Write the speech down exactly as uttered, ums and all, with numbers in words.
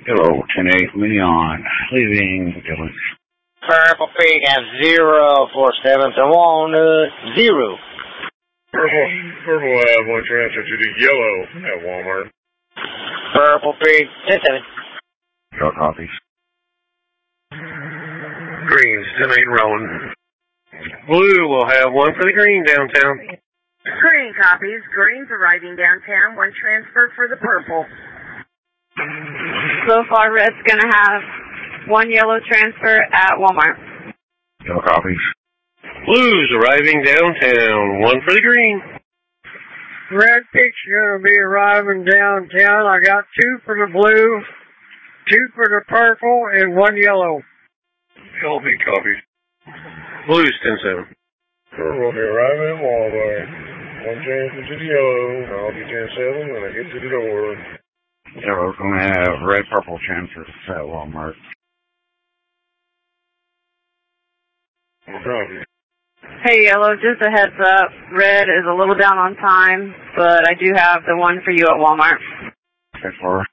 Hello, ten eight, Leon, leaving Village. Purple Pig have zero four seven to one, uh, zero. Purple, purple will have one transfer to the yellow at Walmart. Purple Pig, ten seven. Short copies. Greens, ten eight rolling. Blue will have one for the green downtown. Green copies. Green's arriving downtown. One transfer for the purple. So far, red's going to have one yellow transfer at Walmart. Yellow copies. Blue's arriving downtown. One for the green. Red Peak's going to be arriving downtown. I got two for the blue, two for the purple, and one yellow. L B copies. Blue's ten seven. Purple will be arriving at Walmart. One transfer to the yellow. I'll be ten seven when I get to the door. Yellow's going to have red purple transfers at Walmart. Copies. Hey, yellow, just a heads up. Red is a little down on time, but I do have the one for you at Walmart. ten four.